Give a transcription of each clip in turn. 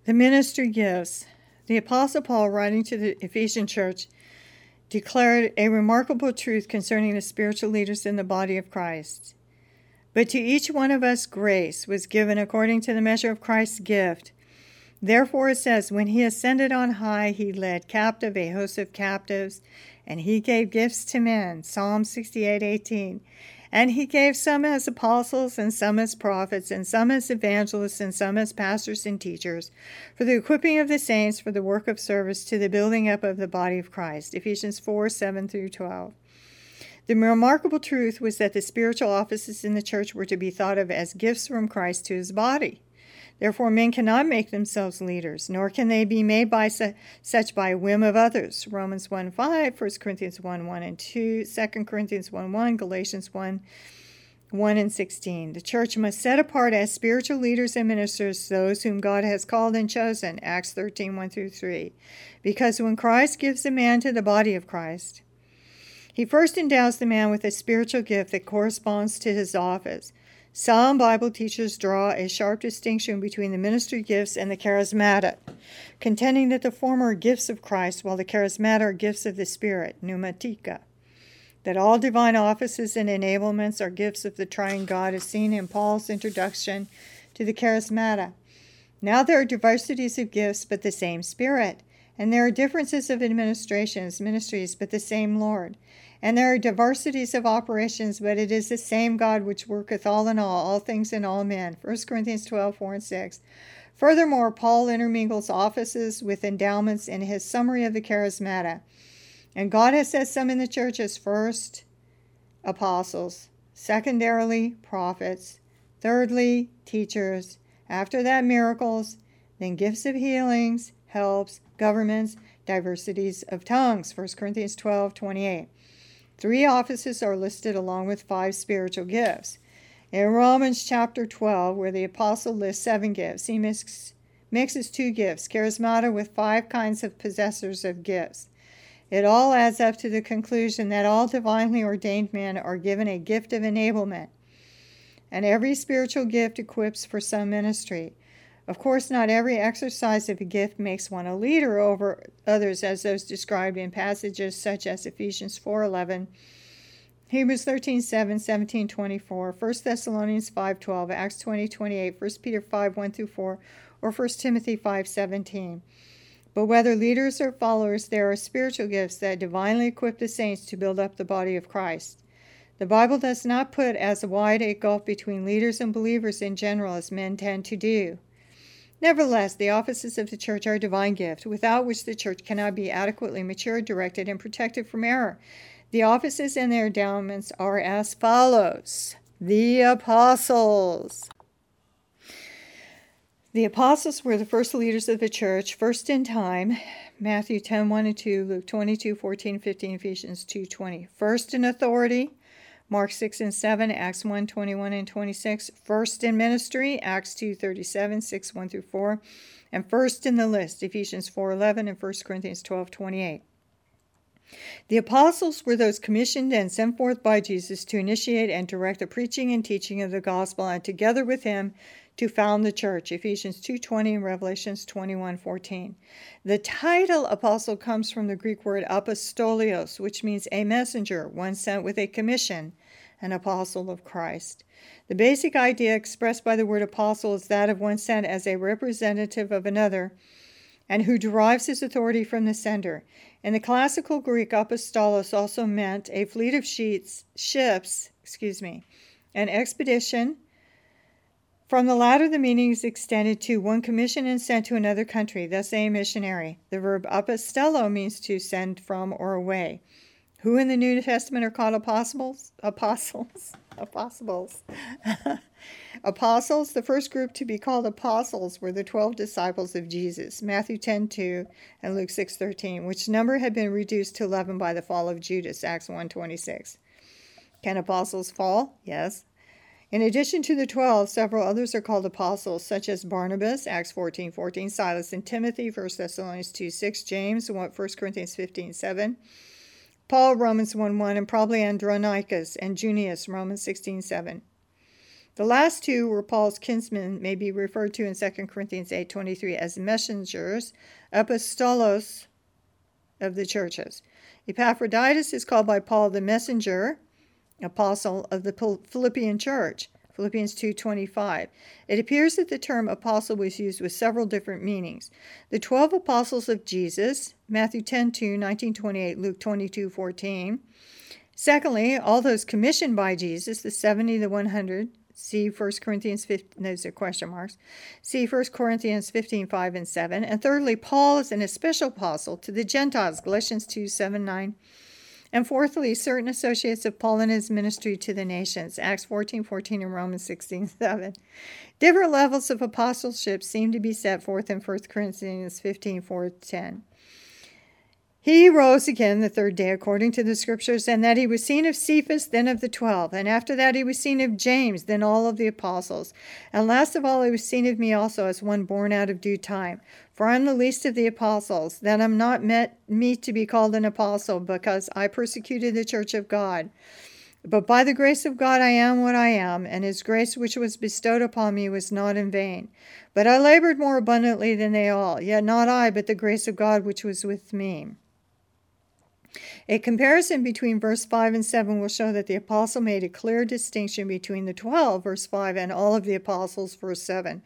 The ministry gifts. The Apostle Paul, writing to the Ephesian church, declared a remarkable truth concerning the spiritual leaders in the body of Christ. But to each one of us grace was given according to the measure of Christ's gift. Therefore it says, when he ascended on high, he led captive a host of captives, and he gave gifts to men. Psalm 68:18. And he gave some as apostles, and some as prophets, and some as evangelists, and some as pastors and teachers, for the equipping of the saints, for the work of service, to the building up of the body of Christ. Ephesians 4:7-12. The remarkable truth was that the spiritual offices in the church were to be thought of as gifts from Christ to his body. Therefore, men cannot make themselves leaders, nor can they be made by such by whim of others. Romans 1:5, 1 Corinthians 1:1 and 2, 2 Corinthians 1:1, Galatians 1:1 and 16. The church must set apart as spiritual leaders and ministers those whom God has called and chosen, Acts 13:1-3. Because when Christ gives a man to the body of Christ, he first endows the man with a spiritual gift that corresponds to his office. Some Bible teachers draw a sharp distinction between the ministry gifts and the charismata, contending that the former are gifts of Christ, while the charismata are gifts of the Spirit, pneumatica. That all divine offices and enablements are gifts of the triune God is seen in Paul's introduction to the charismata. Now there are diversities of gifts, but the same Spirit. And there are differences of administrations, ministries, but the same Lord. And there are diversities of operations, but it is the same God which worketh all in all things in all men. 1 Corinthians 12:4 and 6. Furthermore, Paul intermingles offices with endowments in his summary of the charismata. And God has set some in the church as first, apostles, secondarily, prophets, thirdly, teachers, after that, miracles, then gifts of healings, helps, governments, diversities of tongues. 1 Corinthians 12:28. 3 offices are listed along with 5 spiritual gifts. In Romans chapter 12, where the apostle lists 7 gifts, he mixes 2 gifts, charismata, with 5 kinds of possessors of gifts. It all adds up to the conclusion that all divinely ordained men are given a gift of enablement, and every spiritual gift equips for some ministry. Of course, not every exercise of a gift makes one a leader over others, as those described in passages such as Ephesians 4:11, Hebrews 13:7, 17:24, 1 Thessalonians 5:12, Acts 20:28, 1 Peter 5:1-4, or 1 Timothy 5:17. But whether leaders or followers, there are spiritual gifts that divinely equip the saints to build up the body of Christ. The Bible does not put as wide a gulf between leaders and believers in general as men tend to do. Nevertheless, the offices of the church are a divine gift, without which the church cannot be adequately matured, directed, and protected from error. The offices and their endowments are as follows. The apostles. The apostles were the first leaders of the church, first in time, Matthew 10:1-2, Luke 22:14-15, Ephesians 2:20. First in authority, Mark 6-7, Acts 1:21-26, first in ministry, Acts 2:37, 6:1-4, and first in the list, Ephesians 4:11 and 1 Corinthians 12:28. The apostles were those commissioned and sent forth by Jesus to initiate and direct the preaching and teaching of the gospel, and together with him to found the church, Ephesians 2:20 and Revelations 21:14. The title apostle comes from the Greek word apostolios, which means a messenger, one sent with a commission, an apostle of Christ. The basic idea expressed by the word apostle is that of one sent as a representative of another, and who derives his authority from the sender. In the classical Greek, apostolos also meant a fleet of ships, an expedition. From the latter, the meaning is extended to one commissioned and sent to another country, thus a missionary. The verb apostello means to send from or away. Who in the New Testament are called apostles? Apostles. Apostles, the first group to be called apostles were the 12 disciples of Jesus, Matthew 10:2 and Luke 6:13, which number had been reduced to 11 by the fall of Judas, Acts 1:26. Can apostles fall? Yes. In addition to the 12, several others are called apostles, such as Barnabas, Acts 14:14, Silas and Timothy, 1 Thessalonians 2:6, James, 1 Corinthians 15:7, Paul, Romans 1:1, and probably Andronicus and Junius, Romans 16:7. The last two were Paul's kinsmen, may be referred to in 2 Corinthians 8:23 as messengers, apostolos of the churches. Epaphroditus is called by Paul the messenger, apostle of the Philippian church, Philippians 2:25. It appears that the term apostle was used with several different meanings. The 12 apostles of Jesus, Matthew 10:2, 19:28, Luke 22:14. Secondly, all those commissioned by Jesus, the 70, the 100, see 1 Corinthians 15, those are question marks. See 1 Corinthians 15:5 and 7. And thirdly, Paul is an especial apostle to the Gentiles, Galatians 2:7, 9. And fourthly, certain associates of Paul in his ministry to the nations, Acts 14:14 and Romans 16:7. Different levels of apostleship seem to be set forth in 1 Corinthians 15:4-10. He rose again the third day according to the Scriptures, and that he was seen of Cephas, then of the 12. And after that he was seen of James, then all of the apostles. And last of all he was seen of me also, as one born out of due time. For I am the least of the apostles, that am not meet to be called an apostle, because I persecuted the church of God. But by the grace of God I am what I am, and his grace which was bestowed upon me was not in vain. But I labored more abundantly than they all, yet not I, but the grace of God which was with me. A comparison between verse 5 and 7 will show that the apostle made a clear distinction between the 12, verse 5, and all of the apostles, verse 7.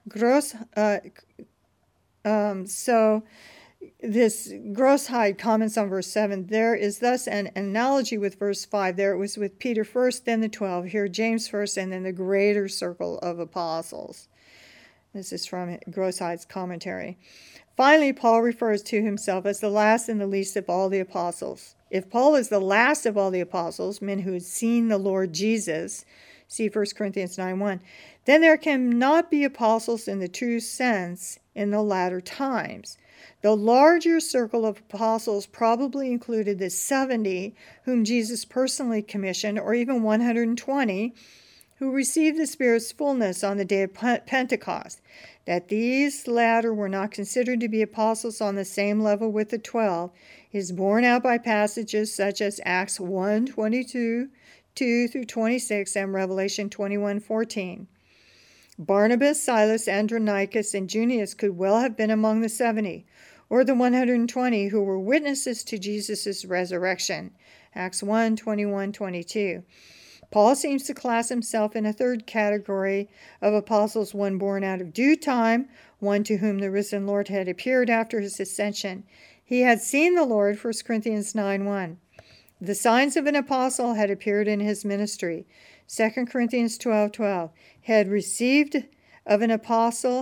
So this Grossheid comments on verse 7. There is thus an analogy with verse 5. There it was with Peter first, then the 12. Here James first, and then the greater circle of apostles. This is from Grossheid's commentary. Finally, Paul refers to himself as the last and the least of all the apostles. If Paul is the last of all the apostles, men who had seen the Lord Jesus, see 1 Corinthians 9:1, then there cannot be apostles in the true sense in the latter times. The larger circle of apostles probably included the 70 whom Jesus personally commissioned, or even 120 who received the Spirit's fullness on the day of Pentecost. That these latter were not considered to be apostles on the same level with the 12 is borne out by passages such as Acts 1:22, 2-26, and Revelation 21:14. Barnabas, Silas, Andronicus, and Junius could well have been among the 70, or the 120 who were witnesses to Jesus' resurrection, Acts 1:21-22. Paul seems to class himself in a third category of apostles, one born out of due time, one to whom the risen Lord had appeared after his ascension. He had seen the Lord, 1 Corinthians 9:1. The signs of an apostle had appeared in his ministry, 2 Corinthians 12:12. He had received of an apostle,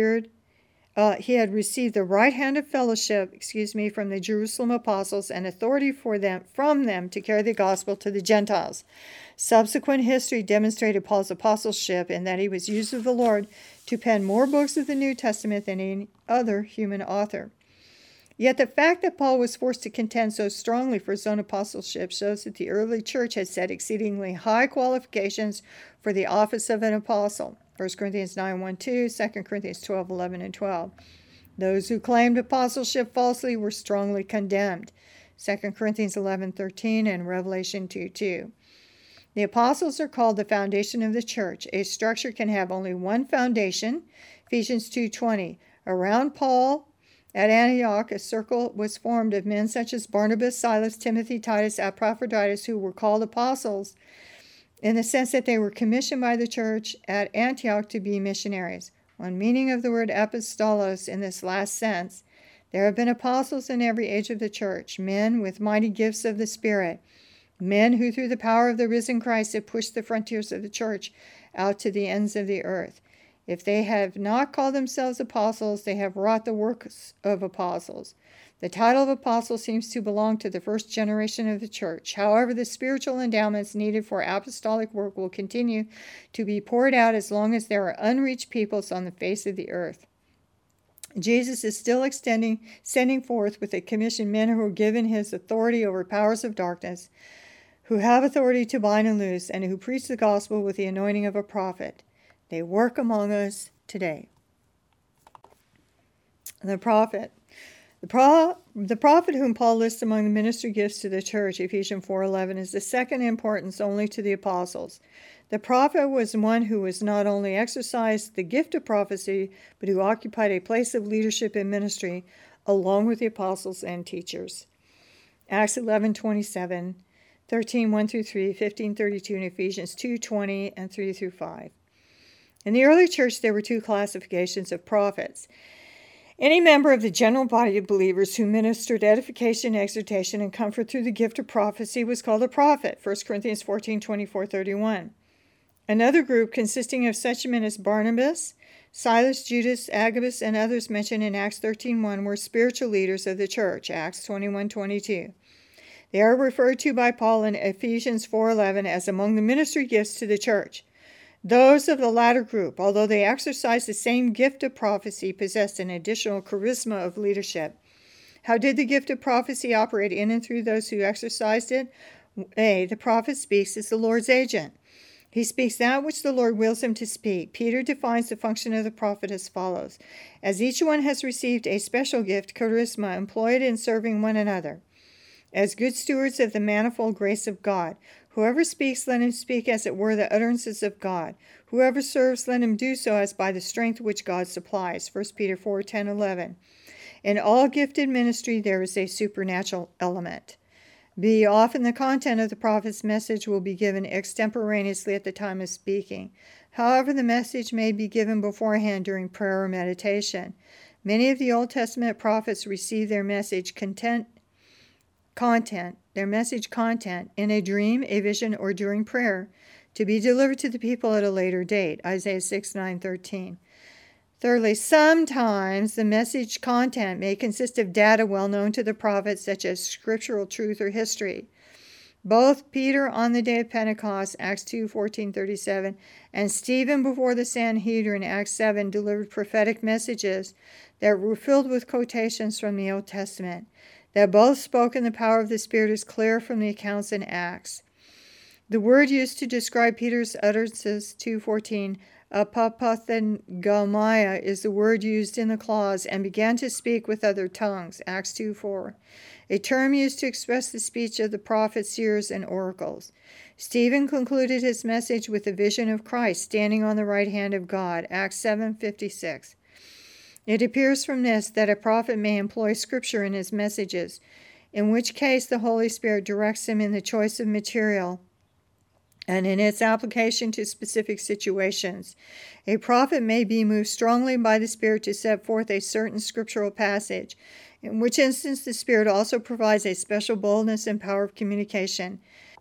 he had received the right hand of fellowship, from the Jerusalem apostles, and authority from them to carry the gospel to the Gentiles. Subsequent history demonstrated Paul's apostleship in that he was used of the Lord to pen more books of the New Testament than any other human author. Yet the fact that Paul was forced to contend so strongly for his own apostleship shows that the early church had set exceedingly high qualifications for the office of an apostle. 1 Corinthians 9:1-2, 2 Corinthians 12:11 and 12. Those who claimed apostleship falsely were strongly condemned. 2 Corinthians 11:13 and Revelation 2:2. The apostles are called the foundation of the church. A structure can have only one foundation, Ephesians 2:20. Around Paul at Antioch, a circle was formed of men such as Barnabas, Silas, Timothy, Titus, Epaphroditus, who were called apostles in the sense that they were commissioned by the church at Antioch to be missionaries. One meaning of the word apostolos in this last sense, there have been apostles in every age of the church, men with mighty gifts of the Spirit, men who through the power of the risen Christ have pushed the frontiers of the church out to the ends of the earth. If they have not called themselves apostles, they have wrought the works of apostles. The title of apostle seems to belong to the first generation of the church. However, the spiritual endowments needed for apostolic work will continue to be poured out as long as there are unreached peoples on the face of the earth. Jesus is still sending forth with a commission men who are given his authority over powers of darkness, who have authority to bind and loose, and who preach the gospel with the anointing of a prophet. They work among us today. The prophet. The prophet whom Paul lists among the ministry gifts to the church, Ephesians 4:11, is the second in importance only to the apostles. The prophet was one who was not only exercised the gift of prophecy, but who occupied a place of leadership in ministry along with the apostles and teachers. Acts 11:27, 13:1-3, 15:32, and Ephesians 2:20 and 3-5. In the early church, there were two classifications of prophets. Any member of the general body of believers who ministered edification, exhortation, and comfort through the gift of prophecy was called a prophet, 1 Corinthians 14:24-31. Another group consisting of such men as Barnabas, Silas, Judas, Agabus, and others mentioned in Acts 13:1 were spiritual leaders of the church, Acts 21:22. They are referred to by Paul in Ephesians 4:11 as among the ministry gifts to the church. Those of the latter group, although they exercised the same gift of prophecy, possessed an additional charisma of leadership. How did the gift of prophecy operate in and through those who exercised it? A. The prophet speaks as the Lord's agent. He speaks that which the Lord wills him to speak. Peter defines the function of the prophet as follows: as each one has received a special gift, charisma, employ it in serving one another. As good stewards of the manifold grace of God, whoever speaks, let him speak as it were the utterances of God. Whoever serves, let him do so as by the strength which God supplies. 1 Peter 4:10-11. In all gifted ministry, there is a supernatural element. B. Often the content of the prophet's message will be given extemporaneously at the time of speaking. However, the message may be given beforehand during prayer or meditation. Many of the Old Testament prophets received their message content in a dream, a vision, or during prayer, to be delivered to the people at a later date. Isaiah 6:9-13. Thirdly, sometimes the message content may consist of data well known to the prophets, such as scriptural truth or history. Both Peter on the day of Pentecost, Acts 2:14-37, and Stephen before the Sanhedrin, Acts 7, delivered prophetic messages that were filled with quotations from the Old Testament. That both spoke in the power of the Spirit is clear from the accounts in Acts. The word used to describe Peter's utterances, 2:14, apopathengalmai, is the word used in the clause, and began to speak with other tongues, Acts 2:4, a term used to express the speech of the prophets, seers, and oracles. Stephen concluded his message with the vision of Christ standing on the right hand of God, Acts 7:56. It appears from this that a prophet may employ Scripture in his messages, in which case the Holy Spirit directs him in the choice of material and in its application to specific situations. A prophet may be moved strongly by the Spirit to set forth a certain scriptural passage, in which instance the Spirit also provides a special boldness and power of communication.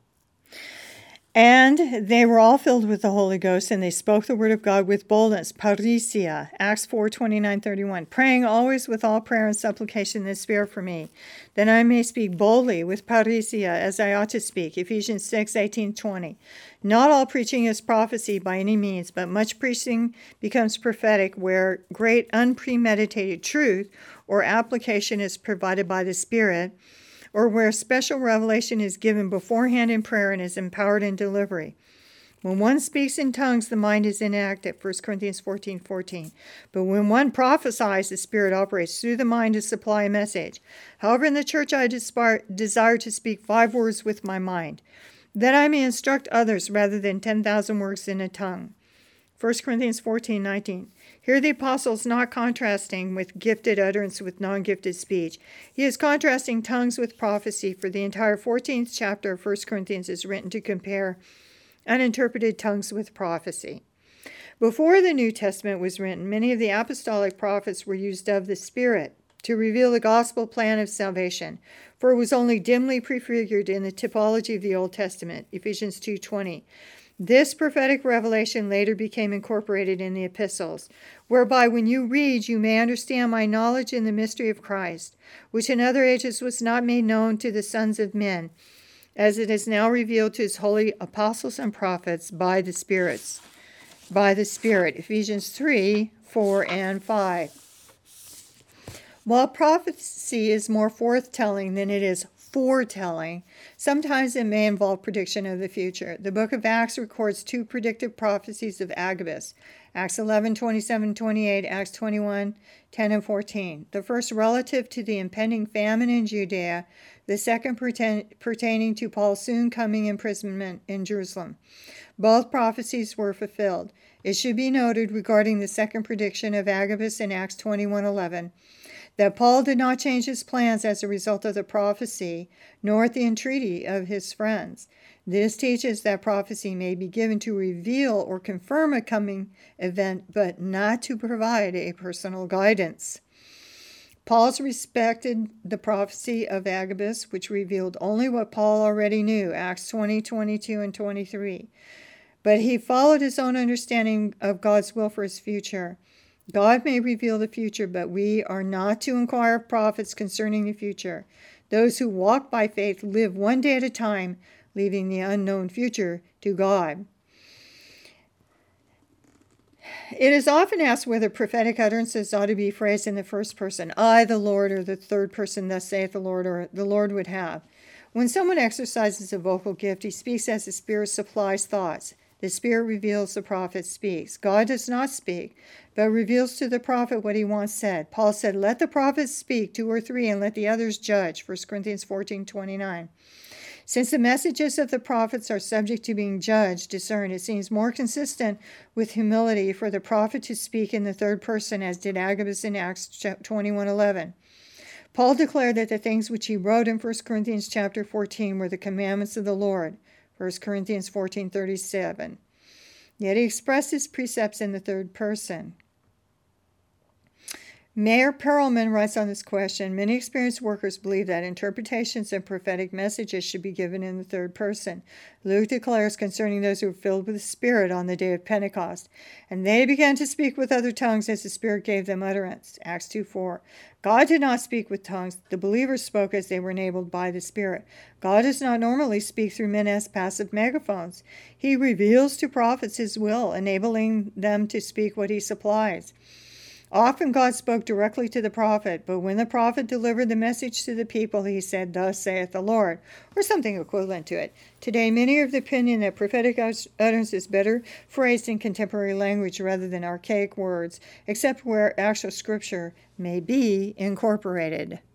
And they were all filled with the Holy Ghost, and they spoke the word of God with boldness. Parrhesia, Acts 4:29-31. Praying always with all prayer and supplication in the Spirit for me, that I may speak boldly with parrhesia as I ought to speak. Ephesians 6:18-20. Not all preaching is prophecy by any means, but much preaching becomes prophetic where great unpremeditated truth or application is provided by the Spirit, or where special revelation is given beforehand in prayer and is empowered in delivery. When one speaks in tongues, the mind is inactive, 1 Corinthians 14:14. But when one prophesies, the Spirit operates through the mind to supply a message. However, in the church I desire to speak 5 words with my mind, that I may instruct others rather than 10,000 words in a tongue. 1 Corinthians 14:19. Here the apostle is not contrasting with gifted utterance with non-gifted speech. He is contrasting tongues with prophecy, for the entire 14th chapter of 1 Corinthians is written to compare uninterpreted tongues with prophecy. Before the New Testament was written, many of the apostolic prophets were used of the Spirit to reveal the gospel plan of salvation, for it was only dimly prefigured in the typology of the Old Testament, Ephesians 2:20. This prophetic revelation later became incorporated in the epistles, whereby when you read, you may understand my knowledge in the mystery of Christ, which in other ages was not made known to the sons of men, as it is now revealed to his holy apostles and prophets by the Spirit. Ephesians 3:4-5. While prophecy is more forthtelling than it is foretelling. Sometimes it may involve prediction of the future. The book of Acts records 2 predictive prophecies of Agabus. Acts 11:27-28, Acts 21:10 and 14. The first relative to the impending famine in Judea, the second pertaining to Paul's soon coming imprisonment in Jerusalem. Both prophecies were fulfilled. It should be noted regarding the second prediction of Agabus in Acts 21:11 that Paul did not change his plans as a result of the prophecy, nor at the entreaty of his friends. This teaches that prophecy may be given to reveal or confirm a coming event, but not to provide a personal guidance. Paul's respected the prophecy of Agabus, which revealed only what Paul already knew, Acts 20:22 and 23. But he followed his own understanding of God's will for his future. God may reveal the future, but we are not to inquire of prophets concerning the future. Those who walk by faith live one day at a time, leaving the unknown future to God. It is often asked whether prophetic utterances ought to be phrased in the first person, I, the Lord, or the third person, thus saith the Lord, or the Lord would have. When someone exercises a vocal gift, he speaks as the Spirit supplies thoughts. The Spirit reveals, the prophet speaks. God does not speak, but reveals to the prophet what he wants said. Paul said, let the prophets speak, 2 or 3, and let the others judge, 1 Corinthians 14:29. Since the messages of the prophets are subject to being judged, discerned, it seems more consistent with humility for the prophet to speak in the third person, as did Agabus in Acts 21:11. Paul declared that the things which he wrote in 1 Corinthians chapter 14 were the commandments of the Lord, 1 Corinthians 14:37. Yet he expressed his precepts in the third person. Mayer Perelman writes on this question, many experienced workers believe that interpretations and prophetic messages should be given in the third person. Luke declares concerning those who were filled with the Spirit on the day of Pentecost, and they began to speak with other tongues as the Spirit gave them utterance. Acts 2:4. God did not speak with tongues. The believers spoke as they were enabled by the Spirit. God does not normally speak through men as passive megaphones. He reveals to prophets his will, enabling them to speak what he supplies. Often God spoke directly to the prophet, but when the prophet delivered the message to the people, he said, thus saith the Lord, or something equivalent to it. Today, many are of the opinion that prophetic utterance is better phrased in contemporary language rather than archaic words, except where actual scripture may be incorporated.